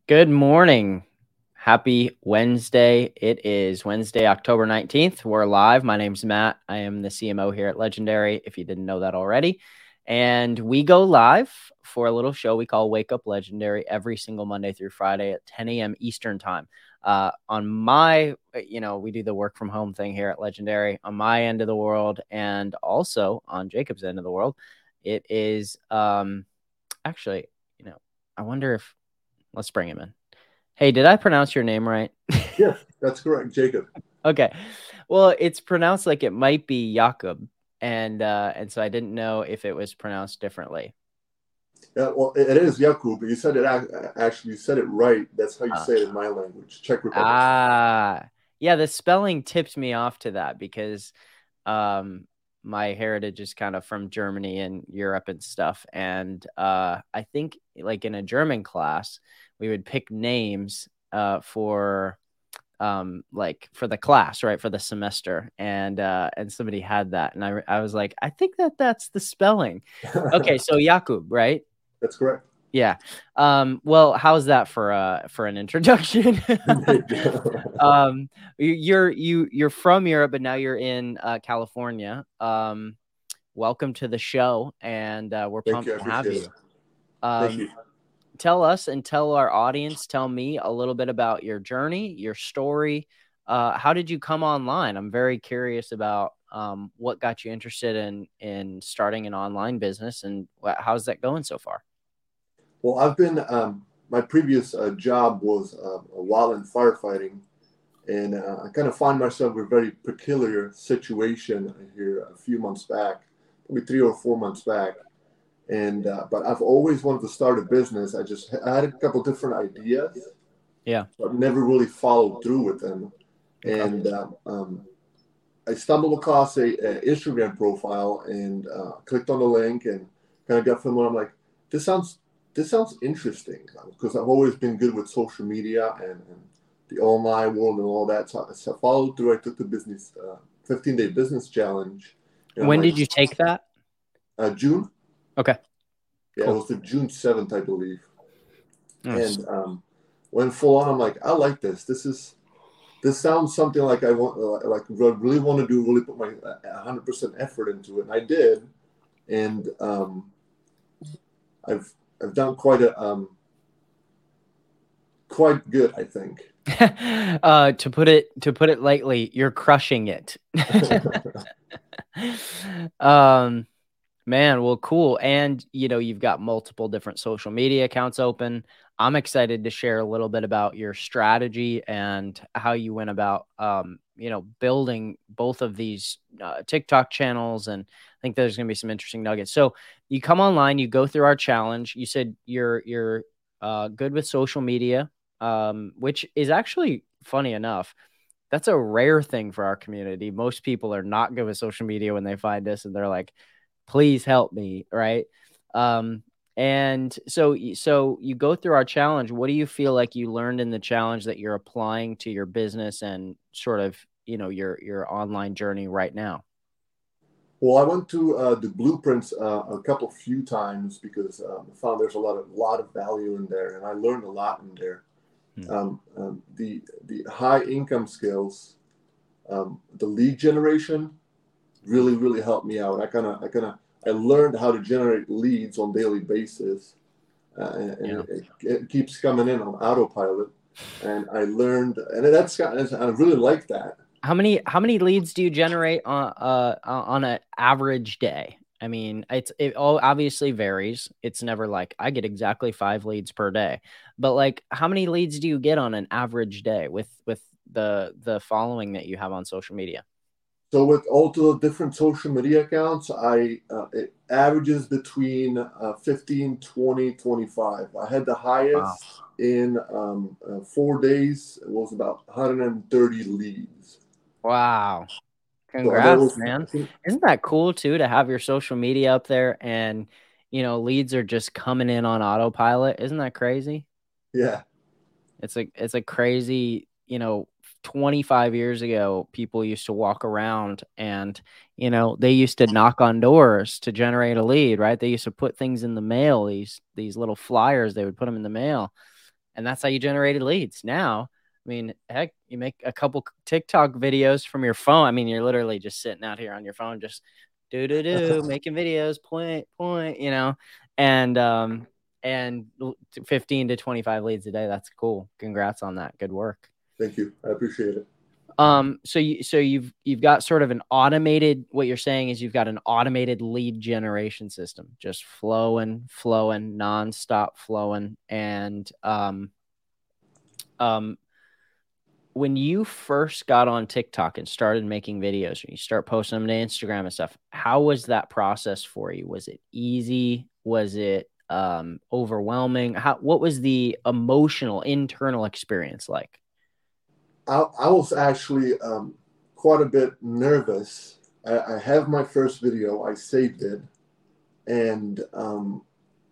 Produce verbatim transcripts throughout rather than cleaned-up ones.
Good morning. Happy Wednesday. It is Wednesday, October nineteenth. We're live. My name's Matt. I am the C M O here at Legendary, if you didn't know that already. And we go live for a little show we call Wake Up Legendary every single Monday through Friday at ten a.m. Eastern time. Uh, on my, you know, we do the work from home thing here at Legendary on my end of the world and also on Jacob's end of the world. It is um, actually, you know, I wonder if let's bring him in. Hey, did I pronounce your name right? Yes, that's correct, Jacob. Okay. Well, it's pronounced like it might be Jakob, and uh, and so I didn't know if it was pronounced differently. Yeah, well, it is Jakub, but you said it actually. You said it right. That's how you Uh, say it in my language, Czech Republic. ah, yeah. The spelling tipped me off to that because um, my heritage is kind of from Germany and Europe and stuff, and uh, I think like in a German class, we would pick names uh, for. um like for the class, right, for the semester, and uh and somebody had that, and I I was like, I think that that's the spelling. Okay, so Jakub, right? That's correct. Yeah. Um well, how's that for uh for an introduction? um you're you you're from Europe, but now you're in uh California. Um welcome to the show, and uh we're Thank you. pumped I to have appreciate you. it. Thank um you. Tell us and tell our audience, tell me a little bit about your journey, your story. Uh, how did you come online? I'm very curious about um, what got you interested in in starting an online business, and wh- how's that going so far? Well, I've been. Um, my previous uh, job was uh, a while in firefighting, and uh, I kind of find myself in a very peculiar situation here a few months back, maybe three or four months back. And uh, but I've always wanted to start a business. I just I had a couple different ideas, Yeah. but never really followed through with them. Okay. And um, um, I stumbled across a, a Instagram profile and uh, clicked on the link and kind of got familiar. I'm like, this sounds this sounds interesting because I've always been good with social media and, and the online world and all that. So, so I followed through. I took the business uh, fifteen day business challenge. And I'm When like, did you take that? uh, June. Okay. Yeah, it Cool. was the June seventh, I believe. Nice. And um, went full on. I'm like, I like this. This is this sounds something like I want, uh, like I really want to do, really put my uh, one hundred percent effort into it, and I did, and um, I've I've done quite a um, quite good, I think. uh, to put it to put it lightly, you're crushing it. um Man, well, cool. And, you know, you've got multiple different social media accounts open. I'm excited to share a little bit about your strategy and how you went about, um, you know, building both of these uh, TikTok channels. And I think there's going to be some interesting nuggets. So you come online, you go through our challenge. You said you're, you're uh, good with social media, um, which is actually funny enough. That's a rare thing for our community. Most people are not good with social media when they find us and they're like, please help me, right? Um, and so, so you go through our challenge. What do you feel like you learned in the challenge that you're applying to your business and sort of, you know, your your online journey right now? Well, I went to uh, the blueprints uh, a couple few times because um, I found there's a lot of lot of value in there, and I learned a lot in there. Hmm. Um, um, the the high income skills, um, the lead generation, really really helped me out. I kind of I kind of I learned how to generate leads on daily basis, uh, and, and Yeah. it, it, it keeps coming in on autopilot. And I learned, and that's got, I really like that. How many how many leads do you generate on uh on an average day? I mean, it's it all obviously varies. It's never like I get exactly five leads per day. But like how many leads do you get on an average day with with the the following that you have on social media? So with all the different social media accounts, I uh, it averages between uh, fifteen, twenty, twenty-five. I had the Wow. highest in um, uh, four days. It was about one hundred thirty leads. Wow. So that Congrats, was, I man. think, Isn't that cool too to have your social media up there and you know leads are just coming in on autopilot? Isn't that crazy? yeah. It's a it's a crazy, you know, twenty-five years ago, people used to walk around and, you know, they used to knock on doors to generate a lead, right? They used to put things in the mail, these these little flyers, they would put them in the mail. And that's how you generated leads. Now, I mean, heck, you make a couple TikTok videos from your phone. I mean, you're literally just sitting out here on your phone, just do, do, do, making videos, point, point, you know, and, um, and fifteen to twenty-five leads a day. That's cool. Congrats on that. Good work. Thank you. I appreciate it. Um, so you, so you've, you've got sort of an automated, what you're saying is you've got an automated lead generation system, just flowing, flowing, nonstop flowing. And, um, um, when you first got on TikTok and started making videos, when you start posting them to Instagram and stuff, how was that process for you? Was it easy? Was it, um, overwhelming? How, what was the emotional internal experience like? I, I was actually um, quite a bit nervous. I, I have my first video. I saved it, and um,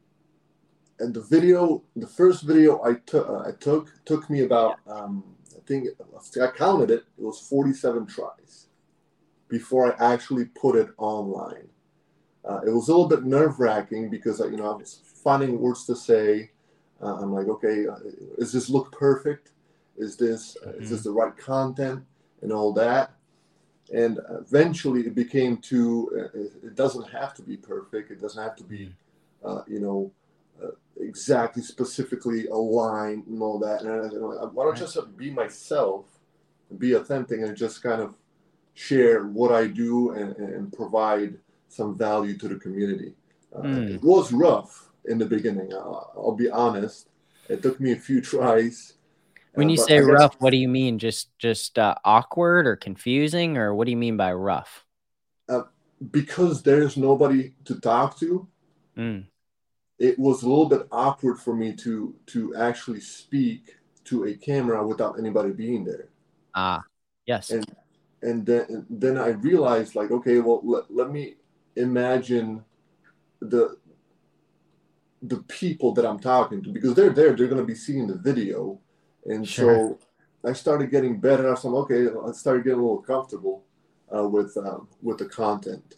and the video, the first video I took, uh, I took took me about um, I think I counted it. It was forty-seven tries before I actually put it online. Uh, it was a little bit nerve wracking because you know I was finding words to say. Uh, I'm like, okay, uh, does this look perfect? Is this uh, mm-hmm. is this the right content and all that? And eventually, it became too. Uh, it doesn't have to be perfect. It doesn't have to be, uh, you know, uh, exactly specifically aligned and all that. And I, you know, why don't I just be myself, and be authentic, and just kind of share what I do and, and provide some value to the community. Uh, mm. It was rough in the beginning. I'll, I'll be honest. It took me a few tries. When you uh, say rough, what do you mean? Just just uh, awkward or confusing, or what do you mean by rough? Uh, because there's nobody to talk to, mm. it was a little bit awkward for me to to actually speak to a camera without anybody being there. Ah, yes. And and then and then I realized, like, okay, well, let, let me imagine the the people that I'm talking to, because they're there, they're going to be seeing the video. And sure. So I started getting better. I was like, okay, I started getting a little comfortable uh, with um, with the content.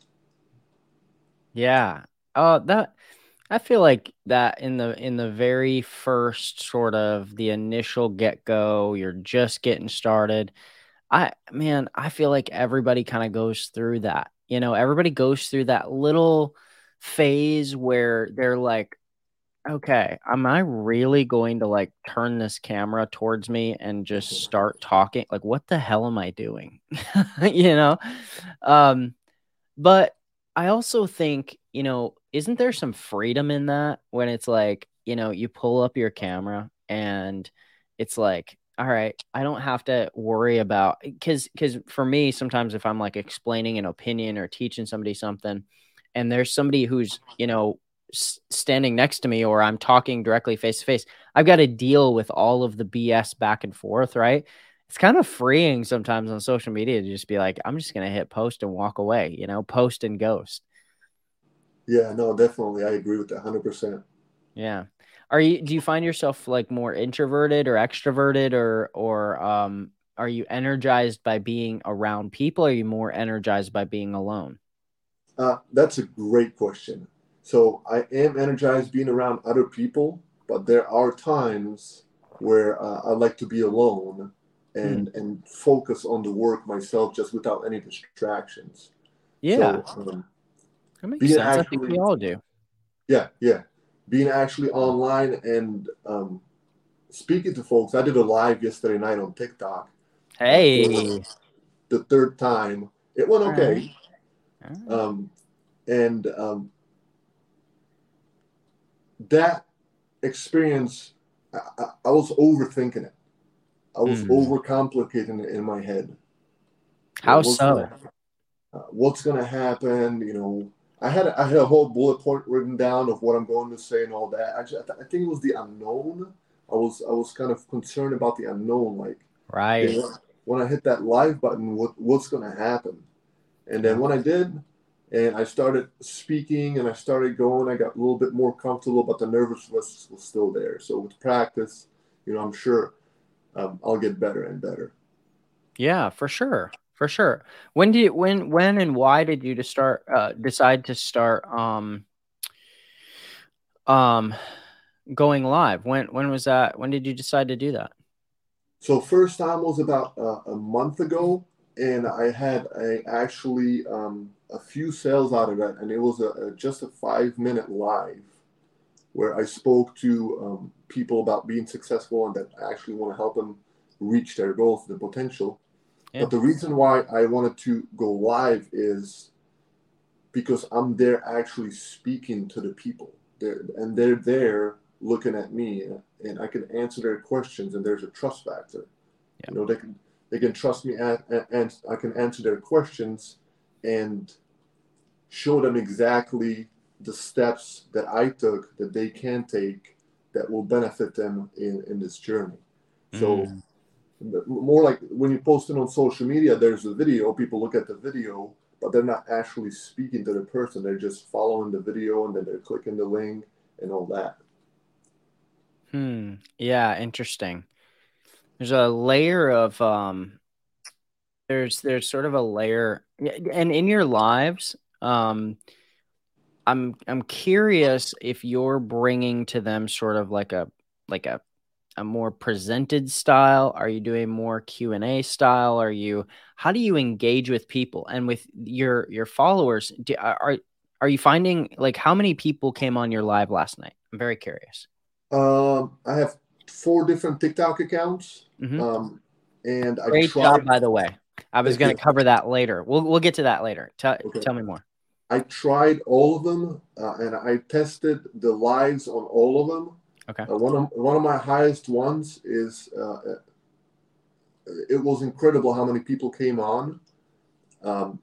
Yeah. Oh, that I feel like that in the in the very first sort of the initial get go, you're just getting started. I man, I feel like everybody kind of goes through that. You know, everybody goes through that little phase where they're like, okay, am I really going to like turn this camera towards me and just start talking? Like, what the hell am I doing? you know? Um, but I also think, you know, isn't there some freedom in that when it's like, you know, you pull up your camera and it's like, all right, I don't have to worry about, because because for me, sometimes if I'm like explaining an opinion or teaching somebody something, and there's somebody who's, you know, standing next to me, or I'm talking directly face to face, I've got to deal with all of the B S back and forth, right? It's kind of freeing sometimes on social media to just be like, I'm just going to hit post and walk away, you know, post and ghost. Yeah, no, definitely. I agree with that one hundred percent. Yeah. Are you, do you find yourself like more introverted or extroverted, or, or, um, are you energized by being around people? Or are you more energized by being alone? Uh, that's a great question. So I am energized being around other people, but there are times where uh, I like to be alone and mm. and focus on the work myself, just without any distractions. Yeah, so, um, that makes sense. Actually, I think we all do. Yeah, yeah. Being actually online and um, speaking to folks. I did a live yesterday night on TikTok. Hey, uh, the third time it went okay. Right. Right. Um, and um, that experience, I, I, I was overthinking it. I was mm. overcomplicating it in my head. How what's so? Gonna, uh, what's going to happen? You know, I had I had a whole bullet point written down of what I'm going to say and all that. I, just, I think it was the unknown. I was I was kind of concerned about the unknown. Like, right. You know, when I hit that live button, what what's going to happen? And then when I did, and I started speaking and I started going, I got a little bit more comfortable, but the nervousness was still there. So with practice, you know, I'm sure um, I'll get better and better. Yeah, for sure. For sure. When do you, when, when and why did you to start, uh, decide to start, um, um, going live? When when was that? When did you decide to do that? So first time was about uh, a month ago, and I had a, actually um, a few sales out of it, and it was a, a just a five minute live where I spoke to um, people about being successful and that I actually want to help them reach their goals, the potential. Yeah. But the reason why I wanted to go live is because I'm there actually speaking to the people, they're, and they're there looking at me, and I can answer their questions, and there's a trust factor. Yeah. You know, they can they can trust me, and, and I can answer their questions and show them exactly the steps that I took that they can take that will benefit them in, in this journey. So Mm. more like when you post it on social media, there's a video, people look at the video, but they're not actually speaking to the person. They're just following the video and then they're clicking the link and all that. Hmm. Yeah, interesting. There's a layer of um there's there's sort of a layer, and in your lives, um I'm I'm curious if you're bringing to them sort of like a like a a more presented style. Are you doing more Q and A style? Are you How do you engage with people and with your your followers? Do, are are you finding, like, how many people came on your live last night? I'm very curious. Um, I have four different TikTok accounts, Hmm. um, and I Great job, tried. by the way. I was Thank going you. to cover that later. We'll we'll get to that later. Tell Okay. tell me more. I tried all of them, uh, and I tested the lives on all of them. Okay. Uh, one of one of my highest ones is uh, it was incredible how many people came on. Um,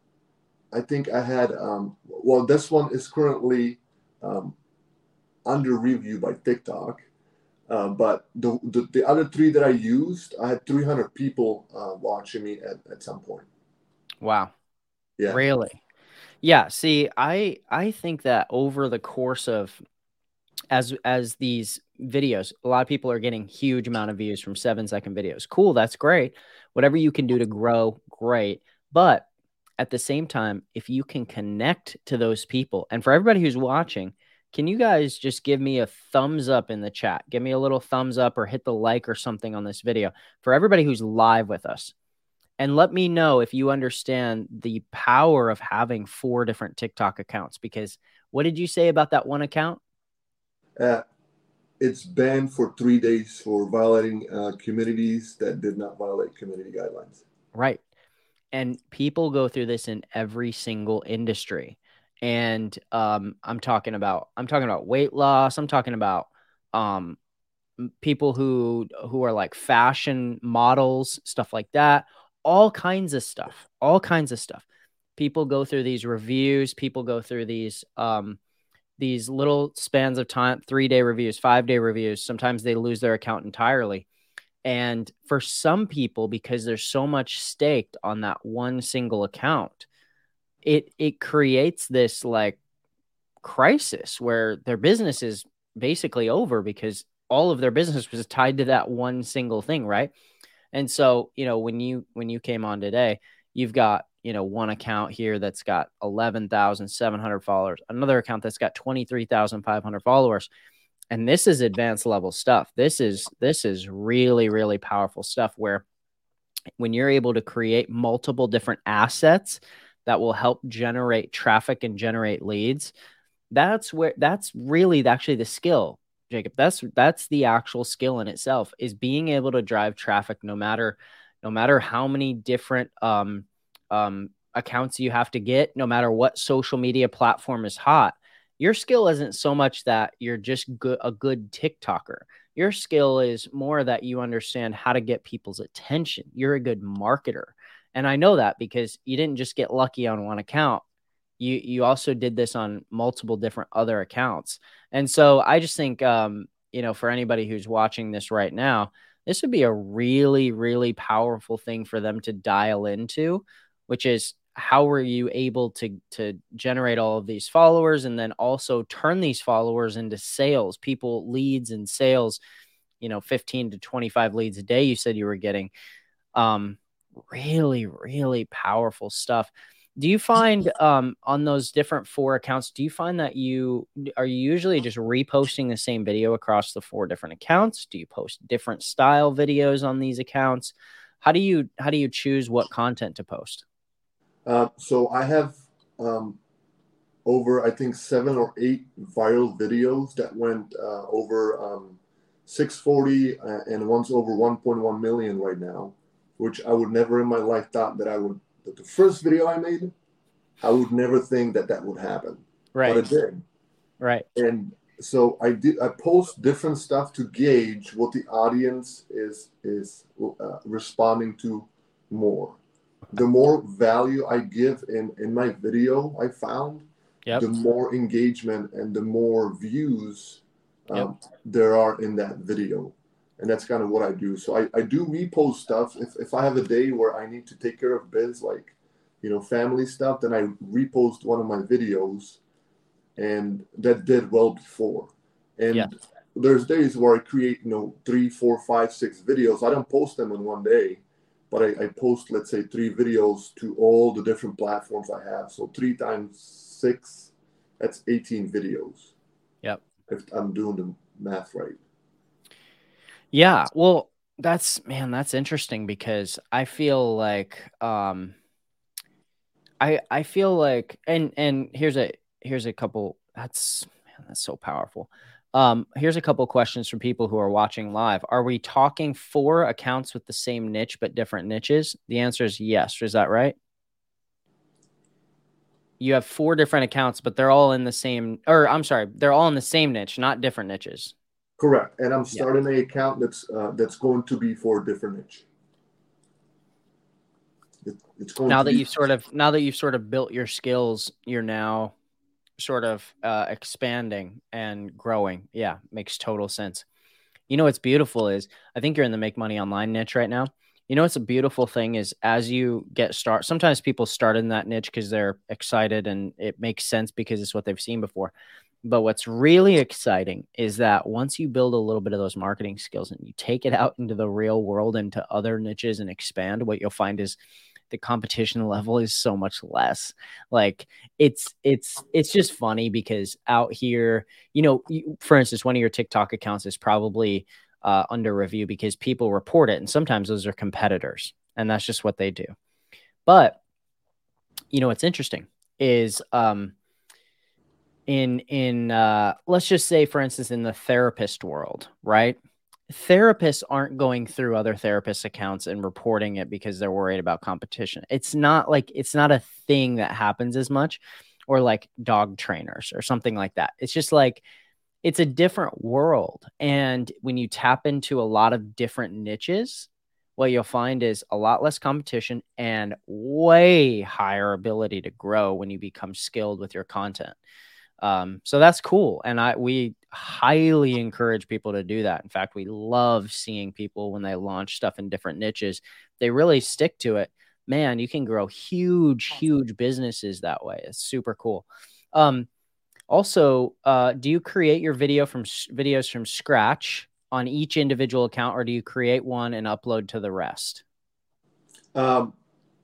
I think I had um, well, this one is currently um, under review by TikTok, uh, but the, the the other three that I used, I had three hundred people uh, watching me at, at some point. Wow. Yeah. Really? Yeah. See, I I think that over the course of as as these videos, a lot of people are getting huge amount of views from seven second videos. Cool, that's great. Whatever you can do to grow, great. But at the same time, if you can connect to those people, and for everybody who's watching, can you guys just give me a thumbs up in the chat? Give me a little thumbs up or hit the like or something on this video for everybody who's live with us. And let me know if you understand the power of having four different TikTok accounts, because what did you say about that one account? Uh, it's banned for three days for violating uh, communities that did not violate community guidelines. Right. And people go through this in every single industry. And um, I'm talking about I'm talking about weight loss. I'm talking about um, people who who are like fashion models, stuff like that. All kinds of stuff. All kinds of stuff. People go through these reviews. People go through these um, these little spans of time, three day reviews, five day reviews. Sometimes they lose their account entirely. And for some people, because there's so much staked on that one single account, it it creates this like crisis where their business is basically over because all of their business was tied to that one single thing, right? And so, you know, when you when you came on today, you've got, you know, one account here that's got eleven thousand seven hundred followers, another account that's got twenty-three thousand five hundred followers. And this is advanced level stuff. This is this is really, really powerful stuff where when you're able to create multiple different assets that will help generate traffic and generate leads, that's where that's really actually the skill, Jacob. That's that's the actual skill in itself, is being able to drive traffic no matter no matter how many different um, um, accounts you have to get, no matter what social media platform is hot. Your skill isn't so much that you're just good, a good TikToker. Your skill is more that you understand how to get people's attention. You're a good marketer. And I know that because you didn't just get lucky on one account. You you also did this on multiple different other accounts. And so I just think, um, you know, for anybody who's watching this right now, this would be a really, really powerful thing for them to dial into, which is how were you able to to generate all of these followers and then also turn these followers into sales, people, leads and sales, you know, fifteen to twenty-five leads a day you said you were getting. Um, really, really powerful stuff. Do you find um, on those different four accounts, do you find that you are you usually just reposting the same video across the four different accounts? Do you post different style videos on these accounts? How do you how do you choose what content to post? Uh, so I have um, over, I think, seven or eight viral videos that went uh, over um, six forty, uh, and one's over one point one million right now, which I would never in my life thought that I would. That the first video I made, I would never think that that would happen, Right. but it did. Right. And so I did. I post different stuff to gauge what the audience is is uh, responding to more. The more value I give in in my video, I found, Yep. the more engagement and the more views um, Yep. there are in that video. And that's kind of what I do. So I, I do repost stuff. If, if I have a day where I need to take care of biz, like, you know, family stuff, then I repost one of my videos, and that did well before. And Yeah. there's days where I create, you know, three, four, five, six videos. I don't post them in one day, but I, I post, let's say, three videos to all the different platforms I have. So three times six, that's eighteen videos. Yep. If I'm doing the math right. Yeah. Well, that's man, that's interesting because I feel like um I I feel like and and here's a here's a couple that's man, that's so powerful. Um, here's a couple questions from people who are watching live. Are we talking four accounts with the same niche but different niches? The answer is yes. Is that right? You have four different accounts, but they're all in the same, or I'm sorry, they're all in the same niche, not different niches. Correct. And I'm Yeah. starting an account that's uh, that's going to be for a different niche. It, it's going Now to that be you've sort of now that you've sort of built your skills, you're now sort of uh, expanding and growing. Yeah, makes total sense. You know what's beautiful is I think you're in the make money online niche right now. You know what's a beautiful thing is as you get start. Sometimes people start in that niche because they're excited and it makes sense because it's what they've seen before. But what's really exciting is that once you build a little bit of those marketing skills and you take it out into the real world, into other niches and expand, what you'll find is the competition level is so much less. Like it's, it's, it's just funny because out here, you know, you, for instance, one of your TikTok accounts is probably uh, under review because people report it. And sometimes those are competitors and that's just what they do. But you know, what's interesting is, um, in, in, uh, let's just say, for instance, in the therapist world, right? Therapists aren't going through other therapists' accounts and reporting it because they're worried about competition. It's not like it's not a thing that happens as much, or like dog trainers or something like that. It's just like it's a different world. And when you tap into a lot of different niches, what you'll find is a lot less competition and way higher ability to grow when you become skilled with your content. Um, so that's cool. And I, we highly encourage people to do that. In fact, we love seeing people when they launch stuff in different niches, they really stick to it. Man, you can grow huge, huge businesses that way. It's super cool. Um, also, uh, do you create your video from videos from scratch on each individual account, or do you create one and upload to the rest? Um,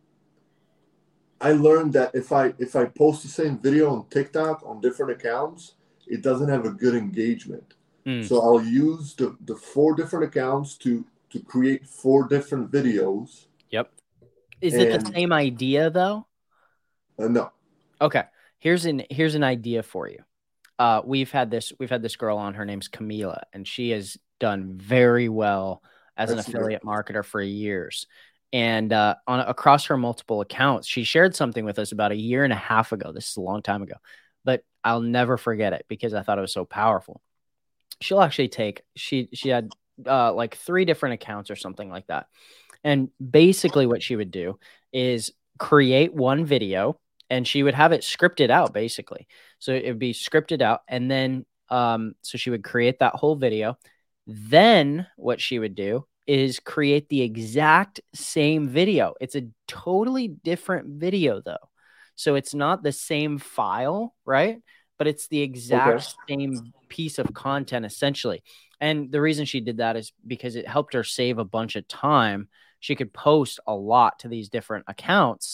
I learned that if I if I post the same video on TikTok on different accounts, it doesn't have a good engagement. Mm. So I'll use the, the four different accounts to to create four different videos. Yep. Is and, it the same idea though? Uh, no. Okay. Here's an here's an idea for you. Uh, we've had this we've had this girl on. Her name's Camila, and she has done very well as That's an affiliate great. marketer for years. And uh, on across her multiple accounts, she shared something with us about a year and a half ago. This is a long time ago, but I'll never forget it because I thought it was so powerful. She'll actually take, she, she had uh, like three different accounts or something like that. And basically what she would do is create one video and she would have it scripted out basically. So it would be scripted out. And then, um, so she would create that whole video. Then what she would do is create the exact same video. It's a totally different video though. So it's not the same file, right? But it's the exact okay. same piece of content essentially. And the reason she did that is because it helped her save a bunch of time. She could post a lot to these different accounts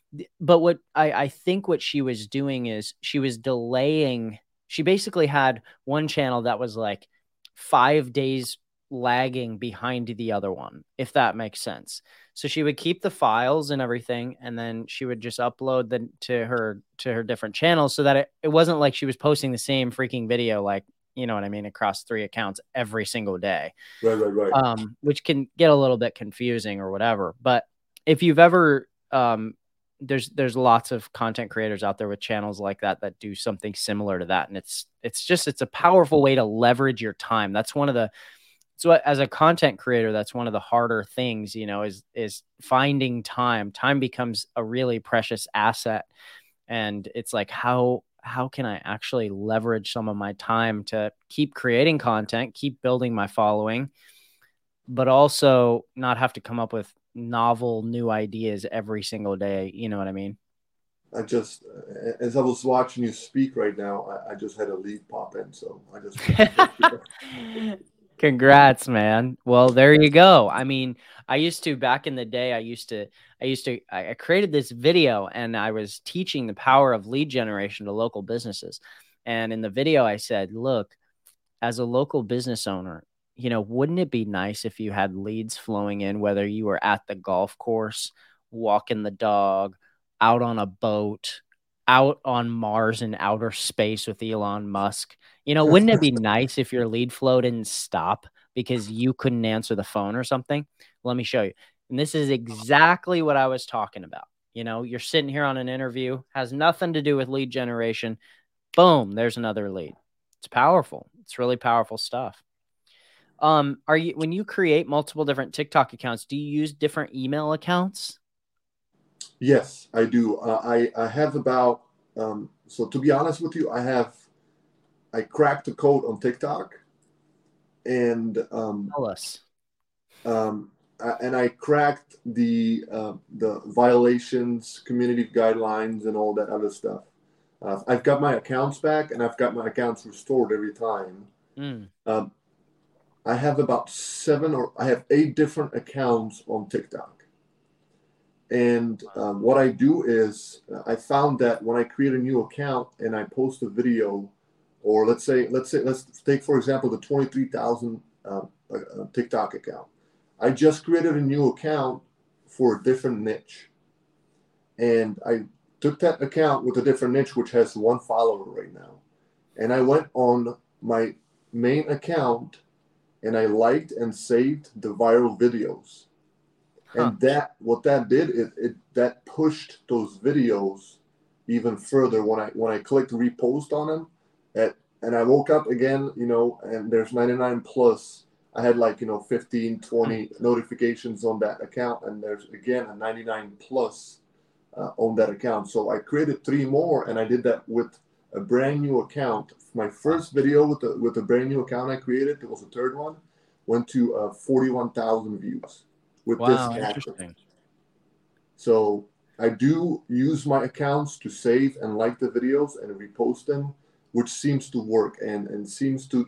But what I, I think what she was doing is she was delaying. She basically had one channel that was like five days lagging behind the other one, if that makes sense. So she would keep the files and everything, and then she would just upload them to her to her different channels so that it, it wasn't like she was posting the same freaking video, like, you know what I mean, across three accounts every single day. Right, right, right. Um, which can get a little bit confusing or whatever. But if you've ever um there's there's lots of content creators out there with channels like that that do something similar to that, and it's it's just it's a powerful way to leverage your time. That's one of the so as a content creator, that's one of the harder things, you know, is is finding time. Time becomes a really precious asset, and it's like how how can I actually leverage some of my time to keep creating content, keep building my following, but also not have to come up with novel new ideas every single day. You know what I mean? I just, as I was watching you speak right now, I, I just had a lead pop in, so I just. Congrats, man. Well, there you go. I mean, I used to back in the day, I used to, I used to, I created this video and I was teaching the power of lead generation to local businesses. And in the video, I said, look, as a local business owner, you know, wouldn't it be nice if you had leads flowing in, whether you were at the golf course, walking the dog, out on a boat, out on Mars in outer space with Elon Musk? You know, wouldn't it be nice if your lead flow didn't stop because you couldn't answer the phone or something? Let me show you. And this is exactly what I was talking about. You know, you're sitting here on an interview, has nothing to do with lead generation. Boom, there's another lead. It's powerful. It's really powerful stuff. Um, are you, when you create multiple different TikTok accounts, do you use different email accounts? Yes, I do. Uh, I, I have about, um, so to be honest with you, I have, I cracked the code on TikTok and, um, Tell us. um, and I cracked the, uh, the violations, community guidelines and all that other stuff. Uh, I've got my accounts back and I've got my accounts restored every time. Mm. Um, I have about seven or I have eight different accounts on TikTok. And um, what I do is uh, I found that when I create a new account and I post a video, or let's say, let's say, let's take, for example, the twenty-three thousand uh, uh, TikTok account. I just created a new account for a different niche. And I took that account with a different niche, which has one follower right now. And I went on my main account and I liked and saved the viral videos. Huh. And that, what that did, it, it that pushed those videos even further. When I when I clicked repost on them, at, and I woke up again, you know, and there's ninety-nine plus. I had like, you know, fifteen, twenty notifications on that account, and there's again a ninety-nine plus uh, on that account. So I created three more, and I did that with a brand new account. My first video with the with a brand new account I created, it was the third one, went to uh, forty-one thousand views with wow, this interesting. So I do use my accounts to save and like the videos and repost them, which seems to work and, and seems to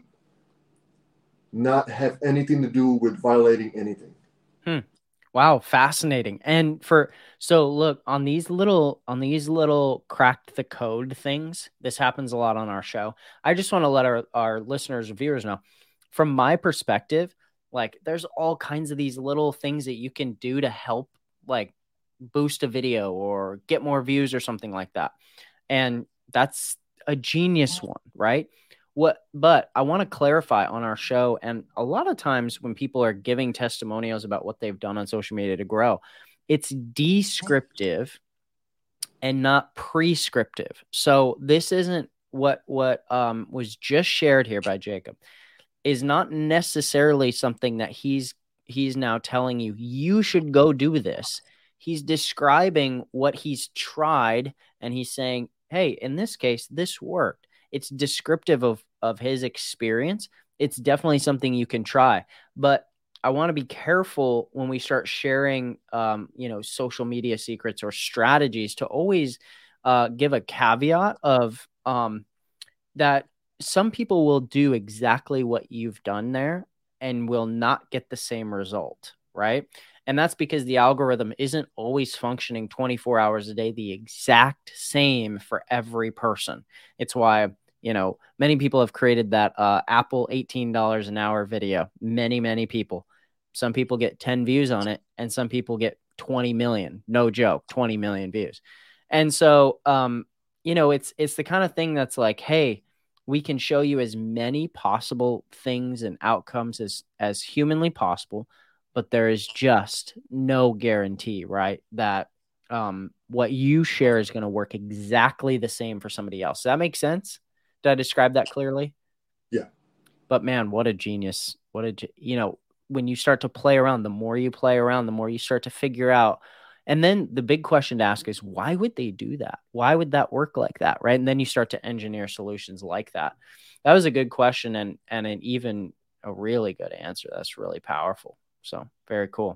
not have anything to do with violating anything. Hmm. Wow, fascinating. And for so look, on these little on these little cracked the code things, this happens a lot on our show. I just want to let our, our listeners and viewers know, from my perspective, like there's all kinds of these little things that you can do to help like boost a video or get more views or something like that. And that's a genius one, right? What, but I want to clarify on our show. And a lot of times when people are giving testimonials about what they've done on social media to grow, it's descriptive and not prescriptive. So this isn't what, what um, was just shared here by Jacob is not necessarily something that he's, he's now telling you, you should go do this. He's describing what he's tried. And he's saying, hey, in this case, this worked. It's descriptive of, of his experience. It's definitely something you can try, but I want to be careful when we start sharing, um, you know, social media secrets or strategies to always uh, give a caveat of um, that some people will do exactly what you've done there and will not get the same result, right? And that's because the algorithm isn't always functioning twenty-four hours a day, the exact same for every person. It's why, you know, many people have created that uh, Apple eighteen dollars an hour video. Many, many people. Some people get ten views on it and some people get twenty million. No joke, twenty million views. And so, um, you know, it's, it's the kind of thing that's like, hey, we can show you as many possible things and outcomes as, as humanly possible, but there is just no guarantee, right? That um, what you share is going to work exactly the same for somebody else. Does that make sense? Did I describe that clearly? Yeah. But man, what a genius. What a, you know, when you start to play around, the more you play around, the more you start to figure out. And then the big question to ask is, why would they do that? Why would that work like that? Right. And then you start to engineer solutions like that. That was a good question. And, and an even a really good answer. That's really powerful. So very cool.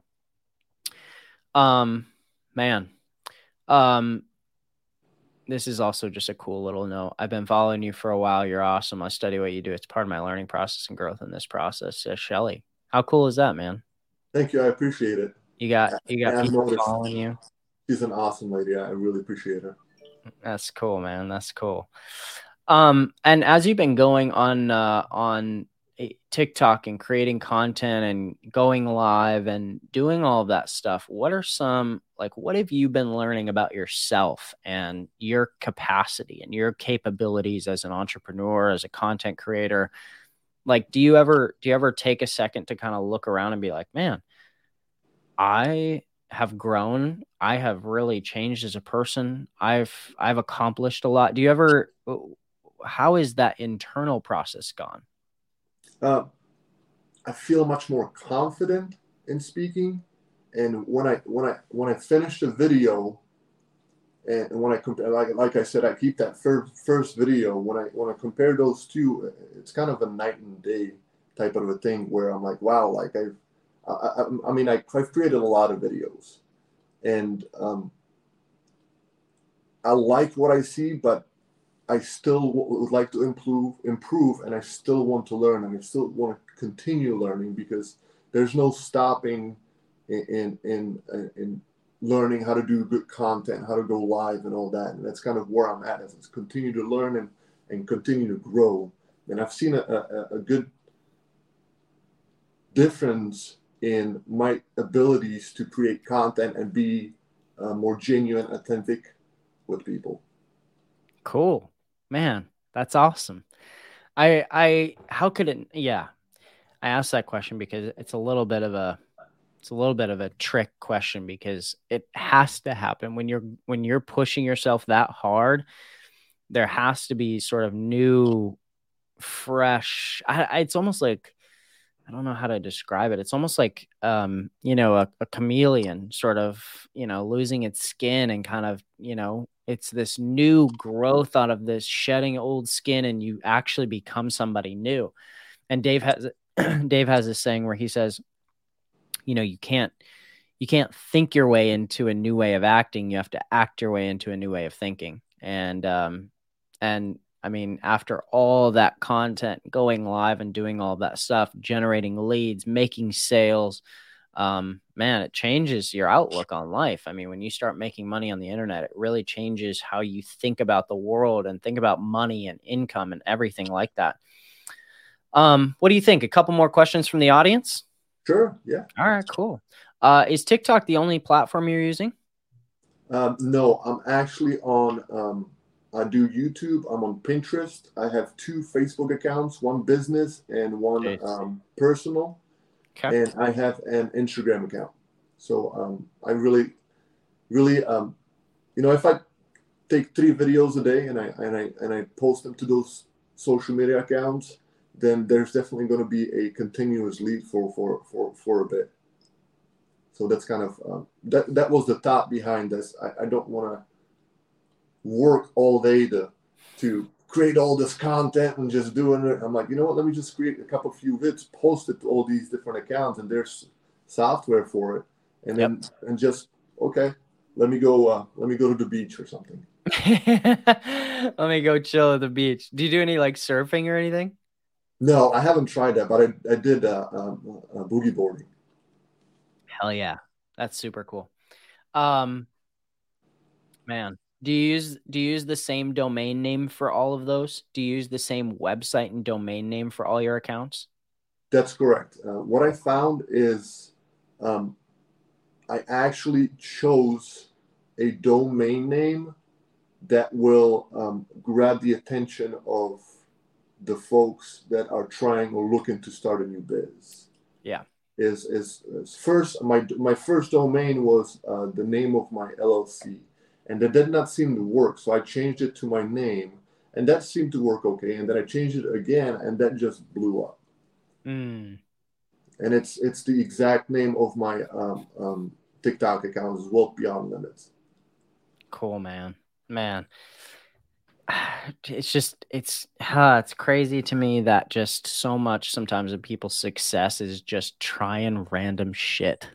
Um, man, um, this is also just a cool little note. I've been following you for a while. You're awesome. I study what you do. It's part of my learning process and growth in this process. Uh, Shelly, how cool is that, man? Thank you. I appreciate it. You got, you got I, I've people noticed following you. she's an awesome lady. I really appreciate her. That's cool, man. That's cool. Um, and as you've been going on, uh, on TikTok and creating content and going live and doing all of that stuff, what are some, like, what have you been learning about yourself and your capacity and your capabilities as an entrepreneur, as a content creator? Like, do you ever, do you ever take a second to kind of look around and be like, man, I have grown. I have really changed as a person. I've, I've accomplished a lot. Do you ever, how is that internal process gone? Uh, I feel much more confident in speaking, and when I when I when I finish the video, and when I compare, like like I said, I keep that first first video. When I when I compare those two, it's kind of a night and day type of a thing where I'm like, wow, like I've, I, I, I mean, I, I've created a lot of videos, and um, I like what I see, but I still would like to improve, improve, and I still want to learn, and I still want to continue learning because there's no stopping in in in, in learning how to do good content, how to go live, and all that. And that's kind of where I'm at. Is continue to learn and and continue to grow. And I've seen a, a, a good difference in my abilities to create content and be uh, more genuine, authentic with people. Cool, man. That's awesome. I, I, how could it? Yeah, I asked that question because it's a little bit of a, it's a little bit of a trick question because it has to happen when you're, when you're pushing yourself that hard. There has to be sort of new, fresh. I, I, it's almost like, I don't know how to describe it. It's almost like, um, you know, a, a chameleon sort of, you know, losing its skin and kind of, you know, it's this new growth out of this shedding old skin and you actually become somebody new. And Dave has, Dave has this saying where he says, you know, you can't, you can't think your way into a new way of acting. You have to act your way into a new way of thinking. And, um, and, I mean, after all that content, going live and doing all that stuff, generating leads, making sales, um, man, it changes your outlook on life. I mean, when you start making money on the internet, it really changes how you think about the world and think about money and income and everything like that. Um, what do you think? A couple more questions from the audience? Sure. Yeah. All right, cool. Uh, is TikTok the only platform you're using? Um, no, I'm actually on, um, I do YouTube. I'm on Pinterest. I have two Facebook accounts, one business and one um, personal. Okay. And I have an Instagram account. So um, I really, really, um, you know, if I take three videos a day and I and I and I post them to those social media accounts, then there's definitely going to be a continuous lead for for for for a bit. So that's kind of um, that that was the thought behind this. I, I don't want to work all day to to create all this content and just doing it. I'm like, you know what? Let me just create a couple few vids, post it to all these different accounts, and there's software for it, and then yep. and just okay. Let me go. Uh, let me go to the beach or something. Let me go chill at the beach. Do you do any like surfing or anything? No, I haven't tried that, but I I did uh, um, uh, boogie boarding. Hell yeah. That's super cool. Um, man, do you use do you use the same domain name for all of those? Do you use the same website and domain name for all your accounts? That's correct. Uh, what I found is um, I actually chose a domain name that will um, grab the attention of the folks that are trying or looking to start a new biz. Yeah. Is is, is first my my first domain was uh, the name of my L L C, and that did not seem to work. So I changed it to my name, and that seemed to work okay. And then I changed it again, and that just blew up. Mm. And it's it's the exact name of my um, um, TikTok account as well, Beyond Limits. Cool, man. Man. It's just it's huh, it's crazy to me that just so much sometimes of people's success is just trying random shit.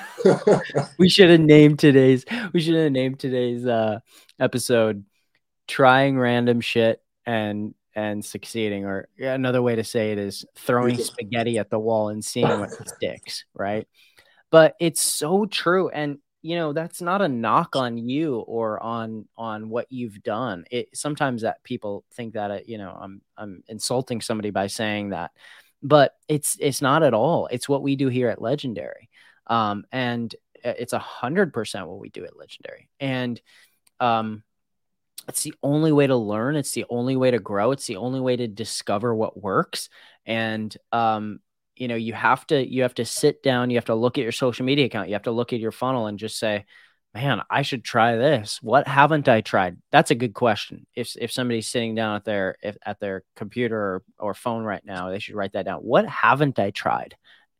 We should have named today's we should have named today's uh episode trying random shit and and succeeding, or another way to say it is throwing spaghetti at the wall and seeing what sticks, right? But it's so true. And you know, that's not a knock on you or on on what you've done. It sometimes that people think that uh, you know, I'm I'm insulting somebody by saying that, but it's it's not at all. It's what we do here at Legendary, um, and it's a hundred percent what we do at Legendary, and um, it's the only way to learn. It's the only way to grow. It's the only way to discover what works, and um, you know, you have to you have to sit down, you have to look at your social media account, you have to look at your funnel and just say, man, I should try this. What haven't I tried? That's a good question. If if somebody's sitting down at their if, at their computer or, or phone right now, they should write that down. What haven't I tried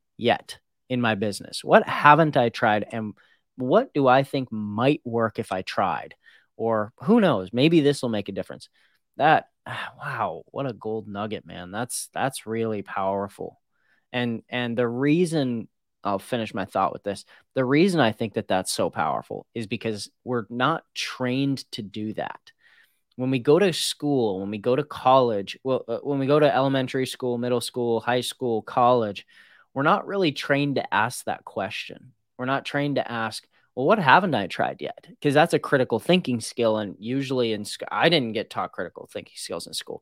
yet in my business? What haven't I tried, and what do I think might work if I tried? Or who knows, maybe this will make a difference. That wow, what a gold nugget, man. That's that's really powerful. And and the reason I'll finish my thought with this. The reason I think that that's so powerful is because we're not trained to do that. When we go to school, when we go to college, well, uh, when we go to elementary school, middle school, high school, college, we're not really trained to ask that question. We're not trained to ask, well, what haven't I tried yet? Because that's a critical thinking skill. And usually in school, I didn't get taught critical thinking skills in school.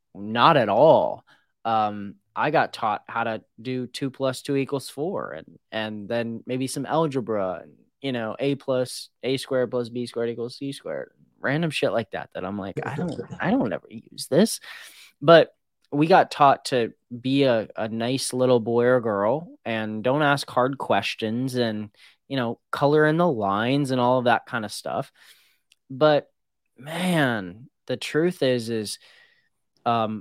Not at all. Um, I got taught how to do two plus two equals four, and and then maybe some algebra, and you know, a plus a squared plus b squared equals c squared, random shit like that. That I'm like, I don't, I don't ever use this, but we got taught to be a, a nice little boy or girl and don't ask hard questions, and you know, color in the lines and all of that kind of stuff. But man, the truth is, is um.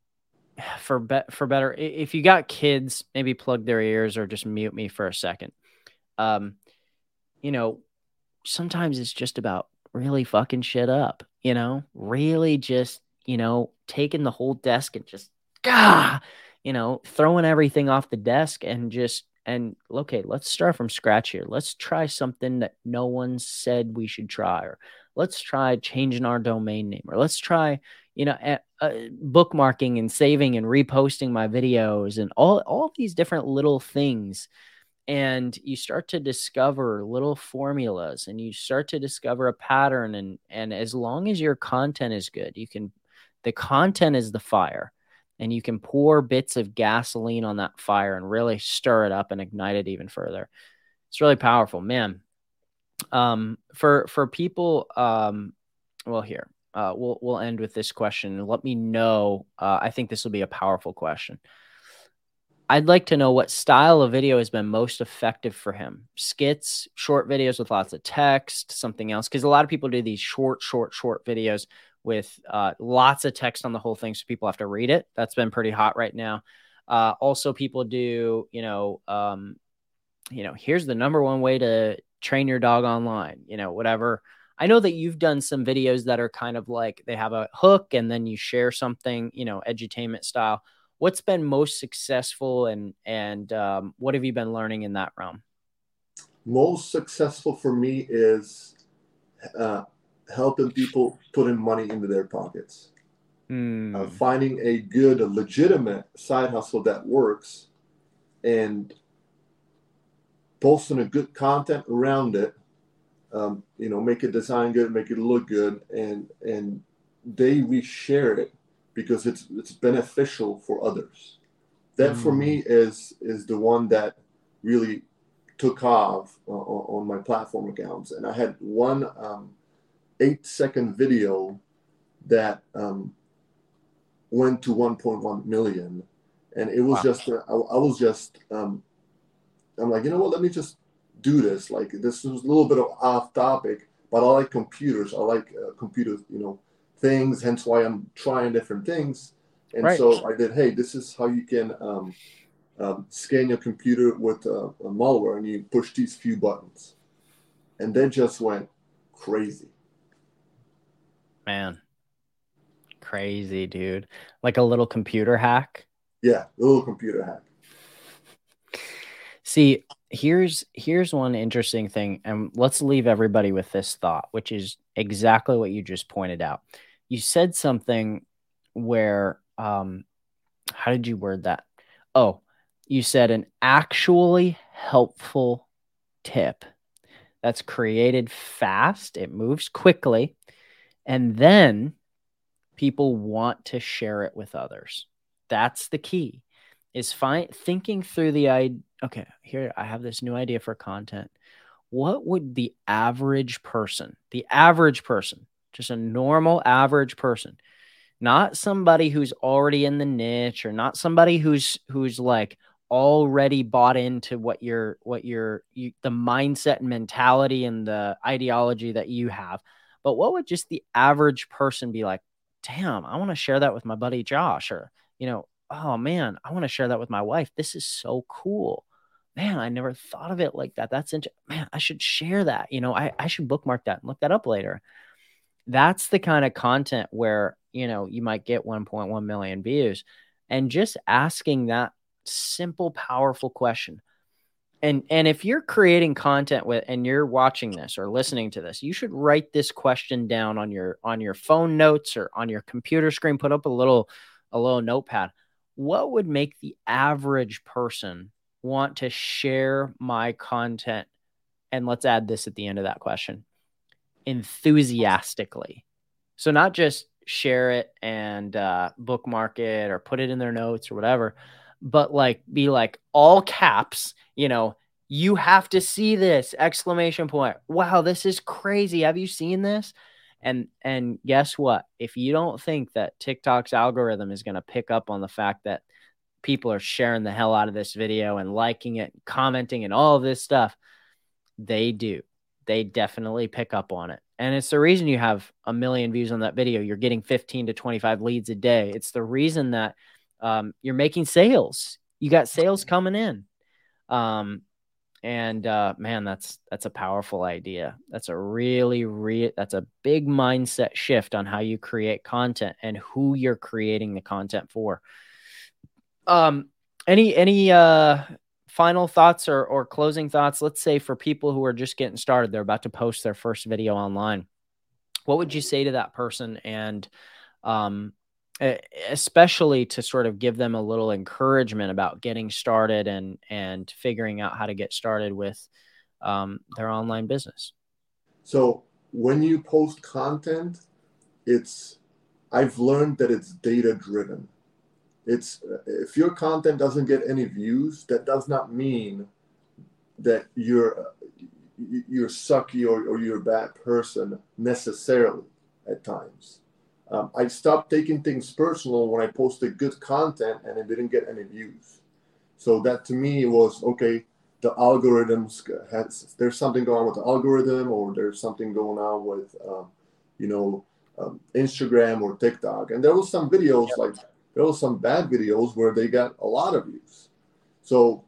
For be- for better, if you got kids, maybe plug their ears or just mute me for a second. Um, you know, sometimes it's just about really fucking shit up, you know, really just, you know, taking the whole desk and just, gah, you know, throwing everything off the desk and just, and okay, let's start from scratch here. Let's try something that no one said we should try, or let's try changing our domain name, or let's try, you know, uh, uh, bookmarking and saving and reposting my videos and all, all these different little things. And you start to discover little formulas, and you start to discover a pattern. And, and as long as your content is good, you can, the content is the fire, and you can pour bits of gasoline on that fire and really stir it up and ignite it even further. It's really powerful, man. Um, for, for people, um, well, here, uh, we'll, we'll end with this question. Let me know. Uh, I think this will be a powerful question. I'd like to know what style of video has been most effective for him. Skits, short videos with lots of text, something else. Because a lot of people do these short, short, short videos with uh, lots of text on the whole thing, so people have to read it. That's been pretty hot right now. Uh, also, people do, you know, um, you know, here's the number one way to train your dog online, you know, whatever. I know that you've done some videos that are kind of like they have a hook and then you share something, you know, edutainment style. What's been most successful, and and um, what have you been learning in that realm? Most successful for me is uh, helping people put in money into their pockets. Mm. Uh, finding a good, a legitimate side hustle that works, and posting a good content around it, um, you know, make it design good, make it look good, and and they reshare it because it's it's beneficial for others. That for Mm. me is is the one that really took off uh, on my platform accounts. And I had one um, eight second video that um, went to one point one million, and it was Wow. just uh, I, I was just um, I'm like, you know what, let me just do this. Like, this was a little bit of off topic, but I like computers. I like uh, computers, you know, things. Hence why I'm trying different things. And Right. so I did. Hey, this is how you can um, um, scan your computer with uh, a malware, and you push these few buttons, and they just went crazy. Man, crazy, dude. Like a little computer hack. Yeah, a little computer hack. See, here's here's one interesting thing, and let's leave everybody with this thought, which is exactly what you just pointed out. You said something where um how did you word that? Oh, you said an actually helpful tip that's created fast, it moves quickly, and then people want to share it with others. That's the key. Is fine thinking through the idea. Okay, here I have this new idea for content. What would the average person, the average person, just a normal average person, not somebody who's already in the niche or not somebody who's who's like already bought into what your what your you, the mindset and mentality and the ideology that you have, but what would just the average person be like? Damn, I want to share that with my buddy Josh, or you know, oh man, I want to share that with my wife. This is so cool. Man, I never thought of it like that. That's interesting. Man, I should share that. You know, I, I should bookmark that and look that up later. That's the kind of content where, you know, you might get one point one million views, and just asking that simple, powerful question. And, and if you're creating content with, and you're watching this or listening to this, you should write this question down on your, on your phone notes or on your computer screen, put up a little, a little notepad. What would make the average person want to share my content? And let's add this at the end of that question: enthusiastically. So not just share it and uh, bookmark it or put it in their notes or whatever, but like be like all caps, you know, you have to see this exclamation point. Wow, this is crazy. Have you seen this? And and guess what? If you don't think that TikTok's algorithm is going to pick up on the fact that people are sharing the hell out of this video and liking it, commenting and all of this stuff, they do. They definitely pick up on it. And it's the reason you have a million views on that video. You're getting fifteen to twenty-five leads a day. It's the reason that um, you're making sales. You got sales coming in. Um, and uh, man, that's that's a powerful idea. That's a really, re- that's a big mindset shift on how you create content and who you're creating the content for. Um, any any uh final thoughts or or closing thoughts? Let's say for people who are just getting started, they're about to post their first video online. What would you say to that person? And um, especially to sort of give them a little encouragement about getting started and and figuring out how to get started with um, their online business. So when you post content, it's I've learned that it's data driven. It's if your content doesn't get any views, that does not mean that you're you're sucky or, or you're a bad person necessarily at times. Um, I stopped taking things personal when I posted good content and it didn't get any views. So that to me was okay. The algorithms has there's something going on with the algorithm, or there's something going on with um, you know um, Instagram or TikTok. And there was some videos Yep. like there was some bad videos where they got a lot of views. So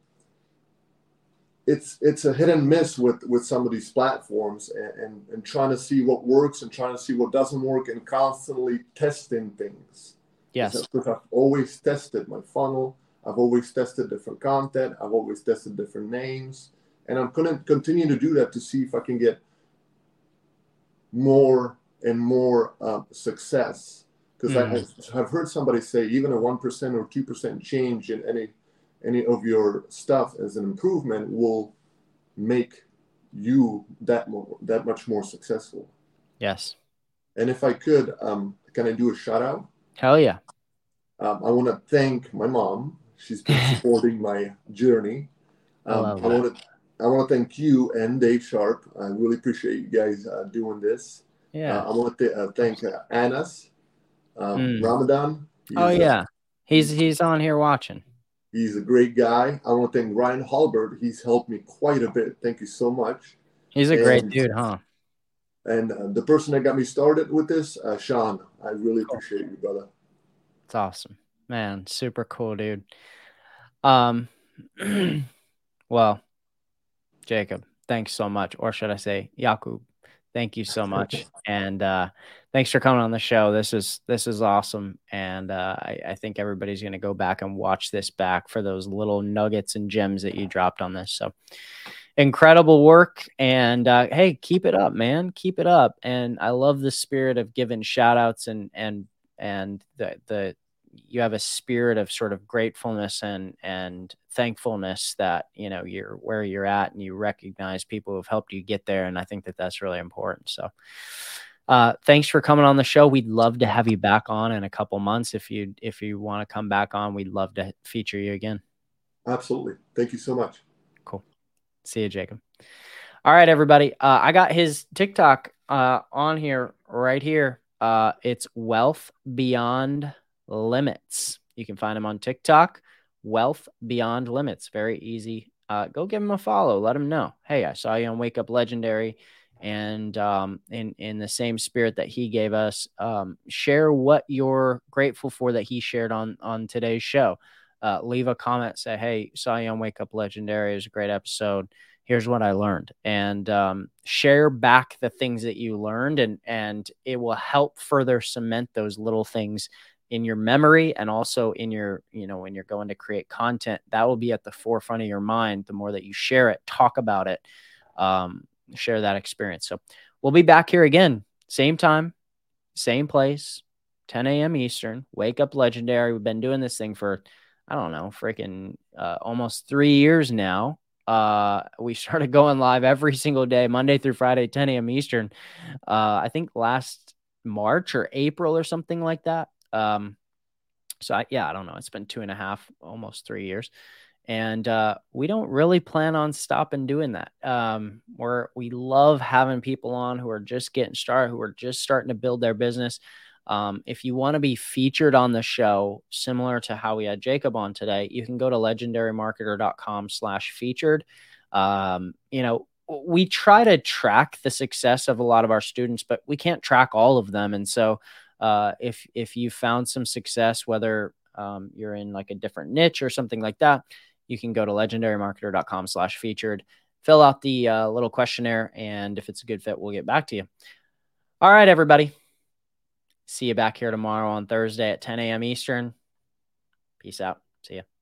it's it's a hit and miss with with some of these platforms, and, and and trying to see what works and trying to see what doesn't work and constantly testing things. Yes. Because I've always tested my funnel, I've always tested different content, I've always tested different names, and I'm gonna continue to do that to see if I can get more and more uh, success. Because Mm. I, I've heard somebody say even a one percent or two percent change in any any of your stuff as an improvement will make you that more, that much more successful. Yes. And if I could, um, can I do a shout out? Hell yeah. Um, I want to thank my mom. She's been supporting my journey. I Um, love I that. want to I want to thank you and Dave Sharp. I really appreciate you guys uh, doing this. Yeah. Uh, I want to uh, thank uh, Anas um, Mm. Ramadan. He Oh is a, yeah. He's he's he's on here watching. he's a great guy. I want to thank Ryan Halbert. He's helped me quite a bit. Thank you so much. He's a great And dude, huh? and uh, the person that got me started with this, uh, Sean. I really Cool. appreciate you, brother. It's awesome. Man, super cool, dude. Um well, Jacob, thanks so much. Or should I say Jakub, thank you so much. And uh thanks for coming on the show. This is this is awesome. And uh I, I think everybody's gonna go back and watch this back for those little nuggets and gems that you dropped on this. So incredible work. And uh hey, keep it up, man. Keep it up. And I love the spirit of giving shout outs and and and the the you have a spirit of sort of gratefulness and and thankfulness that you know you're where you're at and you recognize people who've helped you get there, and I think that that's really important. So uh thanks for coming on the show. We'd love to have you back on in a couple months. If you if you want to come back on, we'd love to feature you again. Absolutely. Thank you so much. Cool. See you, Jacob. All right, everybody. uh I got his TikTok uh on here right here. Uh it's Wealth Beyond Limits. You can find him on TikTok, Wealth Beyond Limits. Very easy. Uh, go give him a follow. Let him know, hey, I saw you on Wake Up Legendary. And um, in, in the same spirit that he gave us, um, share what you're grateful for that he shared on, on today's show. Uh, leave a comment, say, hey, saw you on Wake Up Legendary. It was a great episode. Here's what I learned. And um, share back the things that you learned, and, and it will help further cement those little things in your memory, and also in your, you know, when you're going to create content, that will be at the forefront of your mind. The more that you share it, talk about it, um, share that experience. So we'll be back here again, same time, same place, ten a.m. Eastern, Wake Up Legendary. We've been doing this thing for, I don't know, freaking uh, almost three years now. Uh, we started going live every single day, Monday through Friday, ten a.m. Eastern. Uh, I think last March or April or something like that. Um, so I, yeah, I don't know. It's been two and a half, almost three years. And uh, we don't really plan on stopping doing that. Um, we're, we love having people on who are just getting started, who are just starting to build their business. Um, if you want to be featured on the show, similar to how we had Jacob on today, you can go to legendary marketer dot com slash featured. Um, you know, we try to track the success of a lot of our students, but we can't track all of them. And so uh, if, if you found some success, whether um, you're in like a different niche or something like that, you can go to legendary marketer dot com slash featured, fill out the uh, little questionnaire, and if it's a good fit, we'll get back to you. All right, everybody. See you back here tomorrow on Thursday at ten a.m. Eastern. Peace out. See ya.